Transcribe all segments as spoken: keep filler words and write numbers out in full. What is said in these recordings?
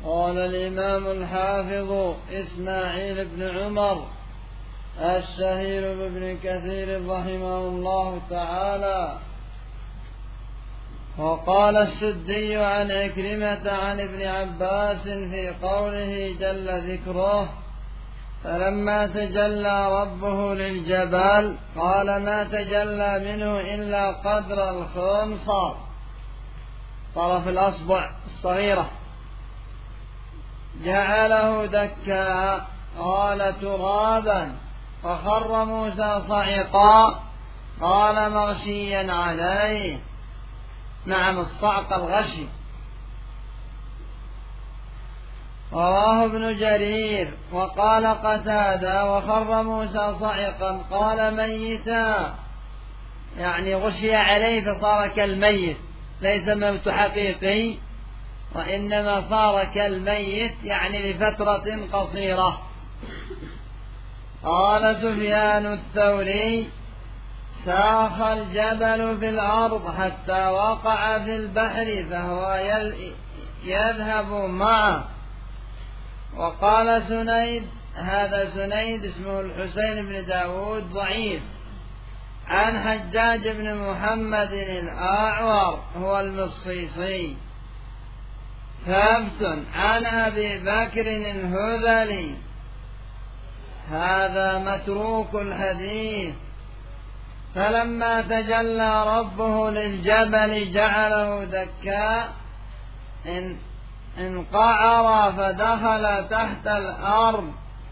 قال الإمام الحافظ إسماعيل بن عمر الشهير بابن كثير رحمه الله تعالى: وقال السدي عن عكرمة عن ابن عباس في قوله جل ذكره: فلما تجلى ربه للجبل قال ما تجلى منه إلا قدر الخنصر، طرف الأصبع الصغيرة، جعله دكا، قال ترابا، وخر موسى صعقا، قال مغشيا عليه. نعم، الصعق الغشي. رواه ابن جرير. وقال قتادة: وخر موسى صعقا، قال ميتا، يعني غشي عليه فصار كالميت، ليس موت حقيقي وإنما صار كالميت، يعني لفترة قصيرة. قال سفيان الثوري: ساخ الجبل في الأرض حتى وقع في البحر فهو يذهب معه. وقال سنيد، هذا سنيد اسمه الحسين بن داود ضعيف، عن حجاج بن محمد الأعور هو المصيصي، ثابت عن أبي بكر الهذلي، هذا متروك الحديث. فلما تجلى ربه للجبل جعله دكا، انقعر فدخل تحت الأرض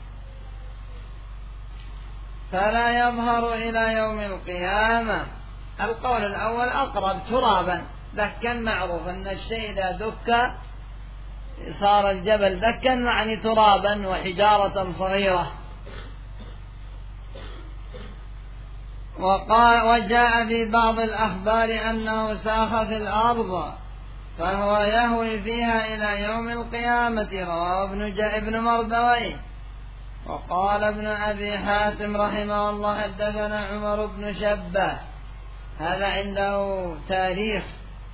فلا يظهر إلى يوم القيامة. القول الأول أقرب، ترابا. دكا معروف أن الشيء إذا دك صار الجبل دكا، يعني ترابا وحجارة صغيرة. وقال وجاء في بعض الأخبار أنه ساخ في الأرض فهو يهوي فيها إلى يوم القيامة، رواه ابن مردويه. وقال ابن أبي حاتم رحمه الله: حدثنا عمر بن شبه، هذا عنده تاريخ.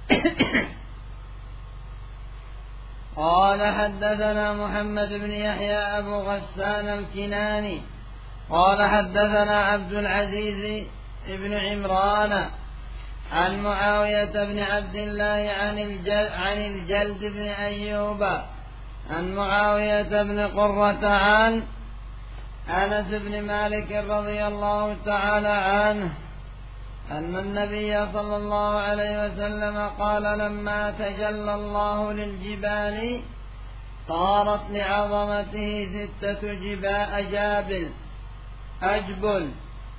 قال حدثنا محمد بن يحيى أبو غسان الكناني قال حدثنا عبد العزيز بن عمران عن معاوية بن عبد الله عن الجلد, عن الجلد بن أيوب عن معاوية بن قرة عن أنس بن مالك رضي الله تعالى عنه أن النبي صلى الله عليه وسلم قال: لما تجلى الله للجبال طارت لعظمته ستة جبال أجابل أجبل،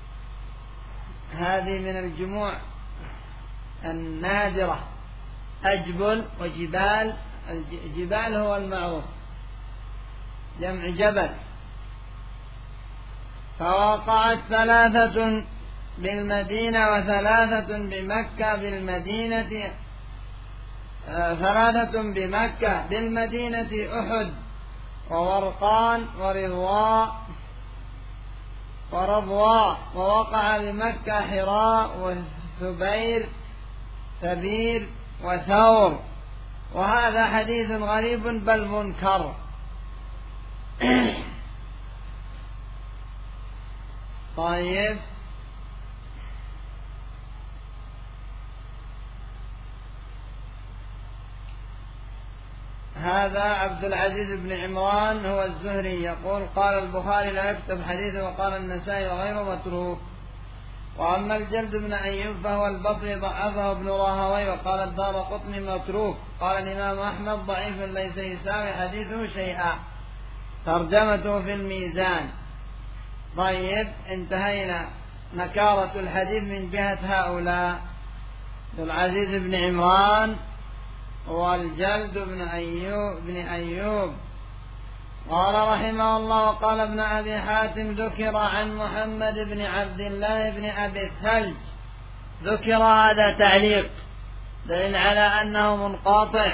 هذه من الجموع النادرة، أجبل وجبال. الجبال هو المعروف، جمع جبل. فوقعت ثلاثة بالمدينة وثلاثة بمكة بالمدينة ثلاثة بمكة بالمدينة أحد وورقان ورضواء ورضواء ووقع بمكة حراء وثبير ثبير وثور. وهذا حديث غريب بل منكر. طيب، هذا عبد العزيز بن عمران هو الزهري يقول: قال البخاري لا يكتب حديثه، وقال النسائي وغيره متروك. وأما الجلد بن أيوب فهو البصري ضعفه ابن راهويه، وقال الدارقطني متروك. قال الإمام أحمد ضعيف ليس يساوي حديثه شيئا، ترجمته في الميزان. طيب، انتهينا نكارة الحديث من جهة هؤلاء: عبد العزيز بن عمران والجلد بن أيوب بن أيوب. قال رحمه الله: وقال ابن أبي حاتم: ذكر عن محمد بن عبد الله بن أبي الثلج. ذكر، هذا تعليق دليل على أنه منقطع.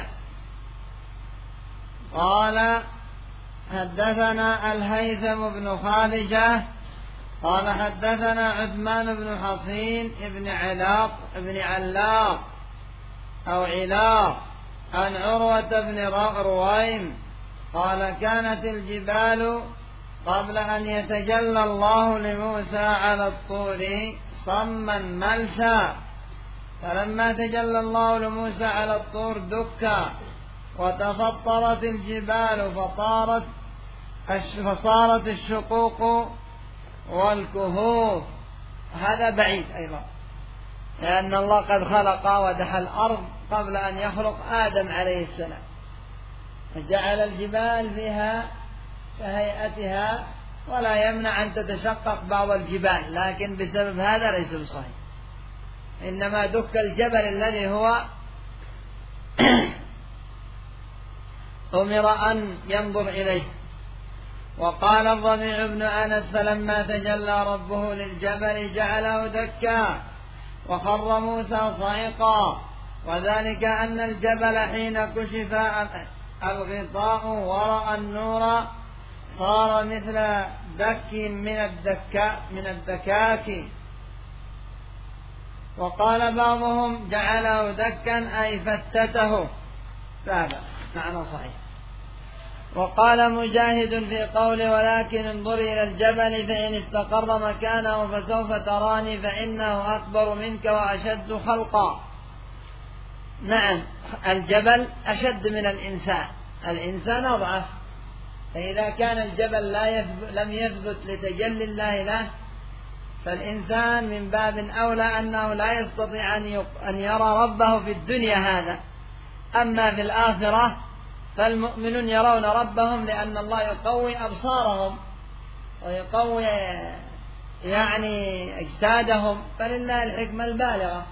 قال حدثنا الهيثم بن خالجة قال حدثنا عثمان بن حصين بن علاق بن علاق أو علاق عن عروة بن رويم قال كانت الجبال قبل أن يتجلى الله لموسى على الطور صما ملسا، فلما تجلى الله لموسى على الطور دكا وتفطرت الجبال فطارت فصارت الشقوق والكهوف. هذا بعيد أيضا، لأن الله قد خلق ودحى الأرض قبل أن يخلق آدم عليه السلام، فجعل الجبال فيها كهيئتها، ولا يمنع أن تتشقق بعض الجبال، لكن بسبب هذا ليس بصحيح، إنما دك الجبل الذي هو أمر أن ينظر إليه. وقال الربيع بن أنس فلما تجلى ربه للجبل جعله دكا وخر موسى صعقا، وذلك أن الجبل حين كشف الغطاء ورأى النور صار مثل دك من الدكاء من الدكاك. وقال بعضهم جعله دكا أي فتته، هذا معنى صحيح. وقال مجاهد في قوله ولكن انظر إلى الجبل فإن استقر مكانه فسوف تراني فإنه أكبر منك وأشد خلقا. نعم، الجبل أشد من الإنسان، الإنسان أضعف، فإذا كان الجبل لا يثبت لم يثبت لتجلي الله له، فالإنسان من باب أولى أنه لا يستطيع أن يرى ربه في الدنيا هذا. أما في الآخرة فالمؤمنون يرون ربهم، لأن الله يقوي أبصارهم ويقوي يعني أجسادهم، فلله الحكمة البالغة.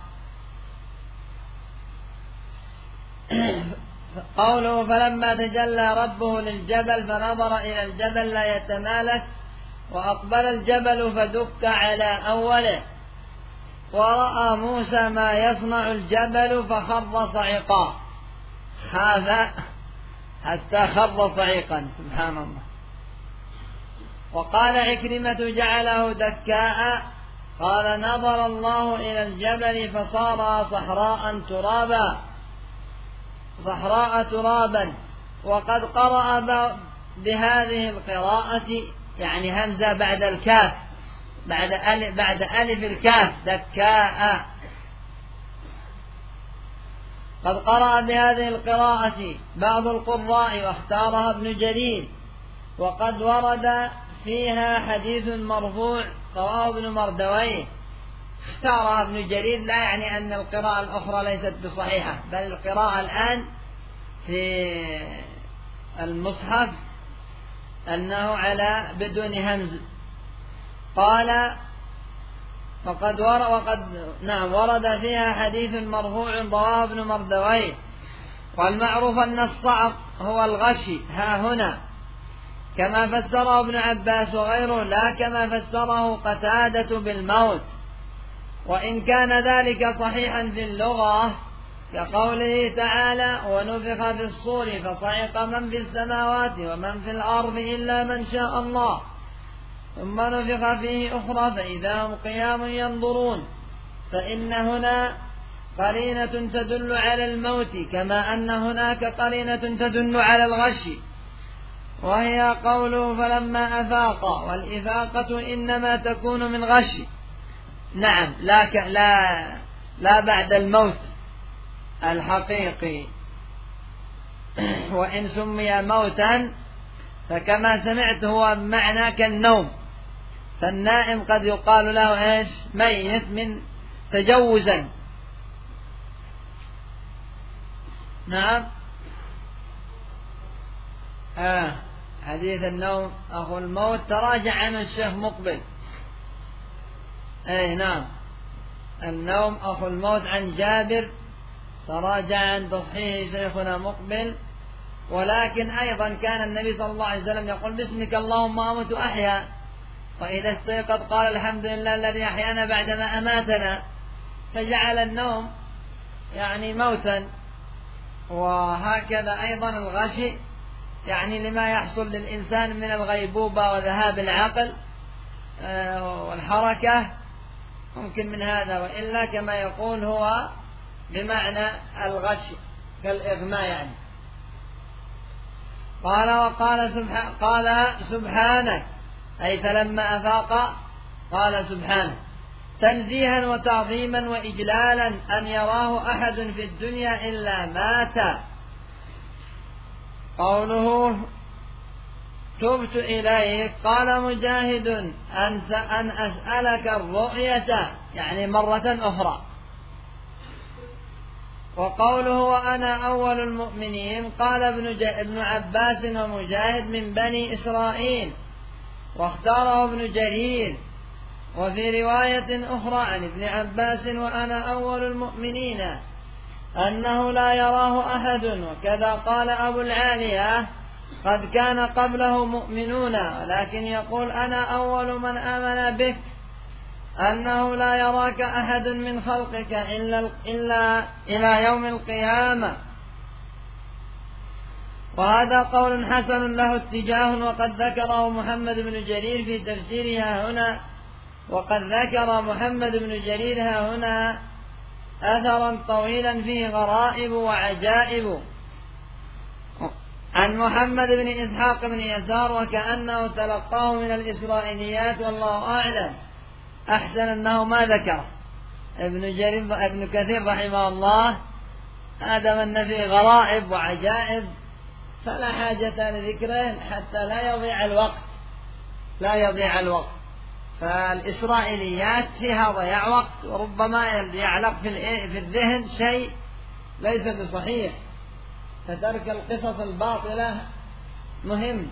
قوله فلما تجلى ربه للجبل فنظر إلى الجبل لا يتمالك وأقبل الجبل فدك على أوله، ورأى موسى ما يصنع الجبل فخر صعقا، خاف حتى خر صعيقا، سبحان الله. وقال عكرمة جعله دكاء، قال نظر الله إلى الجبل فصار صحراء ترابا صحراء ترابا. وقد قرأ بهذه القراءة يعني همزة بعد الكاف بعد ألف, بعد ألف الكاف دكاء. قد قرأ بهذه القراءة بعض القراء واختارها ابن جرير، وقد ورد فيها حديث مرفوع رواه ابن مردويه. اختارها ابن جرير لا يعني أن القراءة الأخرى ليست بصحيحة، بل القراءة الآن في المصحف أنه على بدون همز. قال وقد ورد, وقد نعم ورد فيها حديث مرفوع رواه ابن مردويه. والمعروف أن الصعق هو الغشي ها هنا، كما فسره ابن عباس وغيره، لا كما فسره قتادة بالموت. وإن كان ذلك صحيحا في اللغة كقوله تعالى ونفخ في الصور فصعق من في السماوات ومن في الأرض إلا من شاء الله ثم نفخ فيه أخرى فإذا هم قيام ينظرون، فإن هنا قرينة تدل على الموت كما أن هناك قرينة تدل على الغش، وهي قوله فلما أفاق، والإفاقة إنما تكون من غش. نعم، لا, لا, لا بعد الموت الحقيقي. وإن سمي موتا فكما سمعت هو بمعنى كالنوم، فالنائم قد يقال له إيش ميت من تجوزا. نعم. آه. حديث النوم أخو الموت تراجع عنه الشيخ مقبل. أي نعم، النوم أخو الموت عن جابر تراجع عن تصحيح شيخنا مقبل. ولكن أيضا كان النبي صلى الله عليه وسلم يقول باسمك اللهم أموت أحيا، وإذا استيقظ قال الحمد لله الذي أحيانا بعدما أماتنا، فجعل النوم يعني موتا. وهكذا أيضا الغشي يعني لما يحصل للإنسان من الغيبوبة وذهاب العقل والحركة، ممكن من هذا، وإلا كما يقول هو بمعنى الغش كالإغماء يعني. قال وقال سبحانه قال سبحانه أي فلما أفاق قال سبحانه تنزيها وتعظيما وإجلالا أن يراه أحد في الدنيا إلا مات. قوله تبت إليك قال مجاهد أن أسألك الرؤية يعني مرة أخرى. وقوله وأنا أول المؤمنين قال ابن عباس ومجاهد من بني إسرائيل، واختاره ابن جرير. وفي رواية أخرى عن ابن عباس وأنا أول المؤمنين أنه لا يراه أحد. وكذا قال أبو العالية قد كان قبله مؤمنون ولكن يقول أنا أول من آمن بك أنه لا يراك أحد من خلقك إلا, إلا إلى يوم القيامة. وهذا قول حسن له اتجاه وقد ذكره محمد بن جرير في تفسيرها هنا وقد ذكر محمد بن جرير ها هنا أثرا طويلا فيه غرائب وعجائب عن محمد بن إسحاق بن يسار وكأنه تلقاه من الإسرائيليات والله أعلم. أحسن أنه ما ذكر ابن جرير ابن كثير رحمه الله آدم أن فيه غرائب وعجائب فلا حاجة لذكره حتى لا يضيع الوقت لا يضيع الوقت. فالإسرائيليات فيها ضياع وقت وربما يعلق في الذهن شيء ليس بصحيح، فترك القصص الباطلة مهم.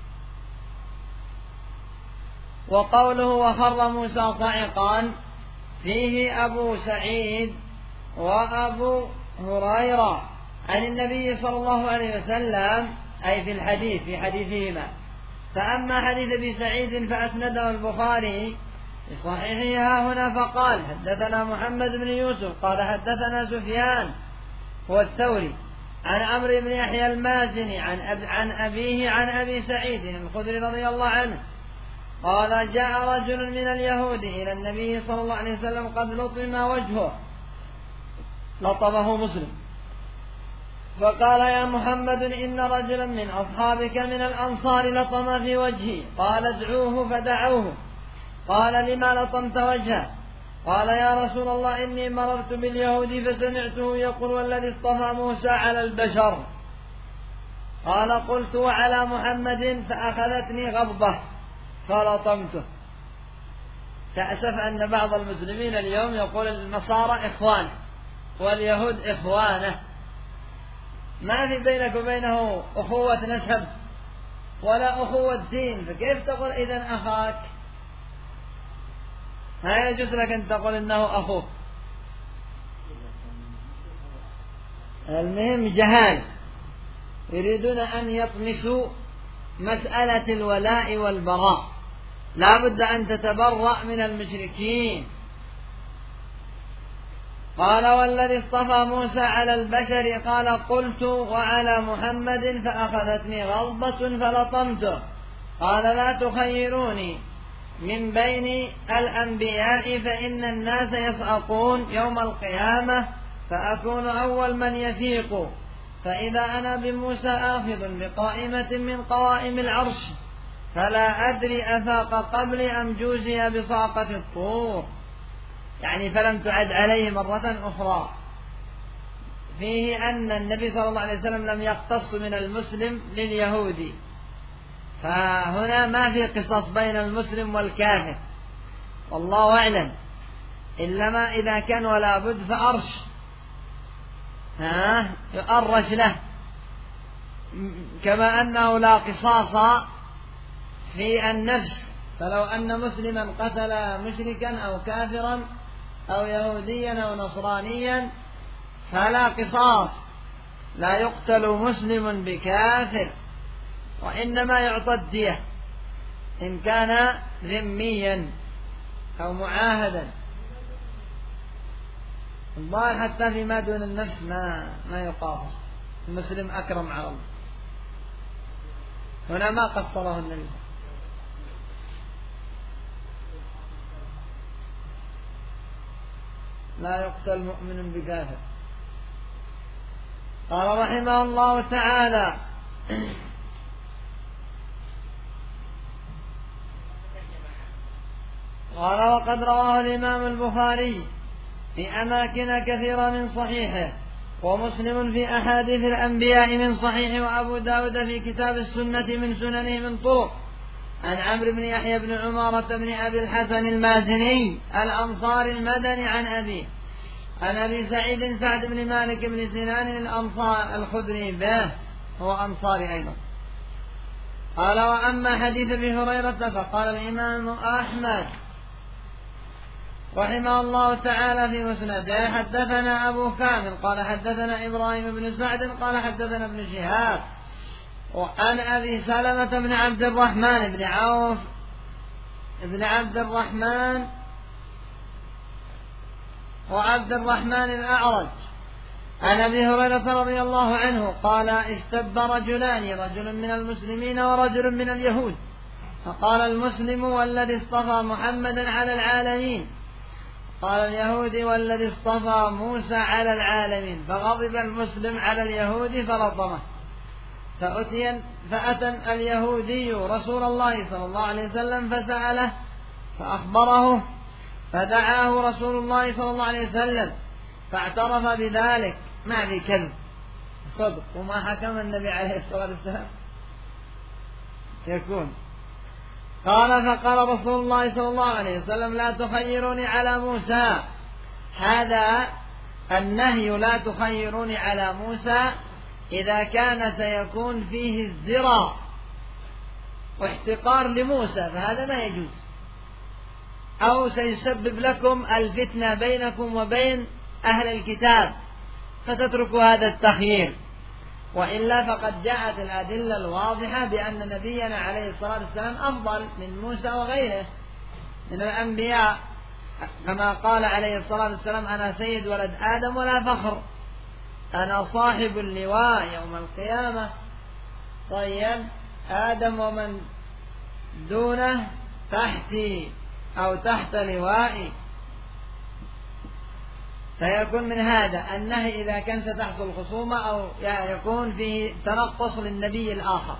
وقوله وخر موسى صعقا فيه أبو سعيد وأبو هريرة عن النبي صلى الله عليه وسلم أي في الحديث في حديثهما. فأما حديث أبي سعيد فأسنده البخاري في صحيحها هنا فقال حدثنا محمد بن يوسف قال حدثنا سفيان هو الثوري عن عمرو بن يحيى المازني عن, أب عن أبيه عن أبي سعيد الخدري رضي الله عنه قال جاء رجل من اليهود إلى النبي صلى الله عليه وسلم قد لطم وجهه لطمه مسلم فقال يا محمد إن رجلا من أصحابك من الأنصار لطم في وجهي. قال ادعوه فدعوه. قال لما لطمت وجهه؟ قال يا رسول الله إني مررت باليهود فسمعته يقول والذي اصطفى موسى على البشر. قال قلت وعلى محمد فأخذتني غضبة فلطمته. تأسف أن بعض المسلمين اليوم يقول النصارى إخوان واليهود إخوانه، ما في بينك وبينه أخوة نسب ولا أخوة دين، فكيف تقول إذن أخاك؟ ما يجوز لك أن تقول إنه أخوك. المهم جهال يريدون أن يطمسوا مسألة الولاء والبراء، لا بد أن تتبرأ من المشركين. قال والذي اصطفى موسى على البشر قال قلت وعلى محمد فأخذتني غضبة فلطمته. قال لا تخيروني من بين الأنبياء فإن الناس يصعقون يوم القيامة فأكون أول من يفيق، فإذا أنا بموسى آخذ بقائمة من قوائم العرش فلا أدري أفاق قبل أم جوزي بصاقة الطور، يعني فلم تعد عليه مرة أخرى. فيه أن النبي صلى الله عليه وسلم لم يقتص من المسلم لليهودي، فهنا ما في قصص بين المسلم والكافر والله أعلم، إلا إذا كان ولا بد فأرش ها يؤرش له، كما أنه لا قصاص في النفس، فلو أن مسلما قتل مشركا أو كافرا أو يهوديا أو نصرانيا فلا قصاص، لا يقتل مسلم بكافر، وإنما يعطى الدية إن كان ذميا أو معاهدا. الظاهر حتى فيما دون النفس ما ما يقاص، المسلم أكرم على الله. هنا ما قصره النبي. لا يقتل مؤمن بكافر. قال رحمه الله تعالى قال وقد رواه الإمام البخاري في أماكن كثيرة من صحيحه، ومسلم في أحاديث الأنبياء من صحيح، وأبو داود في كتاب السنة من سننه من طرق عن عمرو بن يحيى بن عمارة بن أبي الحسن المازني الأنصاري المدني عن أبيه عن أبي سعيد سعد بن مالك بن سنان الأنصار الخدري به، هو أنصاري أيضا. قال وأما حديث ابي هريرة فقال الإمام أحمد رحمه الله تعالى في مسنده حدثنا أبو كامل قال حدثنا إبراهيم بن سعد قال حدثنا ابن شهاب وعن أبي سلمة بن عبد الرحمن بن عوف بن عبد الرحمن وعبد الرحمن الأعرج عن أبي هريرة رضي الله عنه قال استب رجلان، رجل من المسلمين ورجل من اليهود، فقال المسلم والذي اصطفى محمدا على العالمين، قال اليهودي والذي اصطفى موسى على العالمين، فغضب المسلم على اليهودي فرطمه. فأتي فأتى اليهودي رسول الله صلى الله عليه وسلم فسأله فأخبره، فدعاه رسول الله صلى الله عليه وسلم فاعترف بذلك، ما في كذب صدق، وما حكم النبي عليه الصلاة والسلام يكون. قال فقال رسول الله صلى الله عليه وسلم لا تخيروني على موسى، هذا النهي لا تخيروني على موسى إذا كان سيكون فيه الزرا واحتقار لموسى فهذا ما يجوز، أو سيسبب لكم الفتنة بينكم وبين أهل الكتاب فتتركوا هذا التخيير. وإلا فقد جاءت الأدلة الواضحة بأن نبينا عليه الصلاة والسلام أفضل من موسى وغيره من الأنبياء، كما قال عليه الصلاة والسلام أنا سيد ولد آدم ولا فخر، أنا صاحب اللواء يوم القيامة. طيب آدم ومن دونه تحتي أو تحت لوائي، فيكون من هذا النهي إذا كان ستحصل خصومة أو يكون فيه تنقص للنبي الآخر.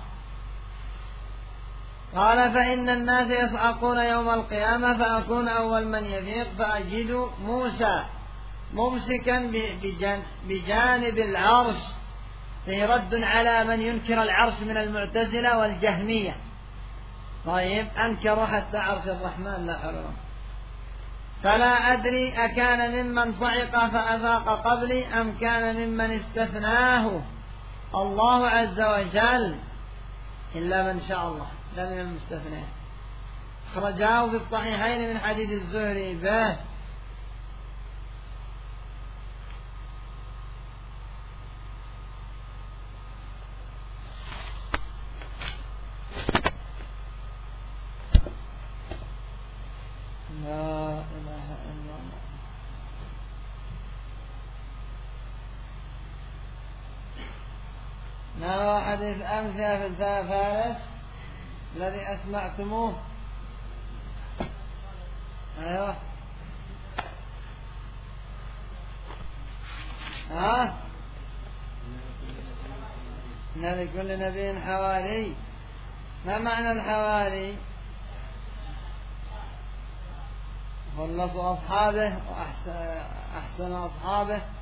قال فإن الناس يصعقون يوم القيامة فأكون أول من يفيق فأجد موسى ممسكا بجانب العرش، فيه رد على من ينكر العرش من المعتزلة والجهمية. طيب أنكروا حتى عرش الرحمن لا حول. فلا أدري أكان ممن صعق فأفاق قبلي أم كان ممن استثناه الله عز وجل، إلا من شاء الله لا من المستثنين. أخرجاه في الصحيحين من حديث الزهري به. لا إله إلا الله. نرى حديث أمس في فارس الذي أسمعتموه. أيوه ها إن لكل نبي حواري. ما معنى الحواري؟ خلصوا أصحابه وأحسن أصحابه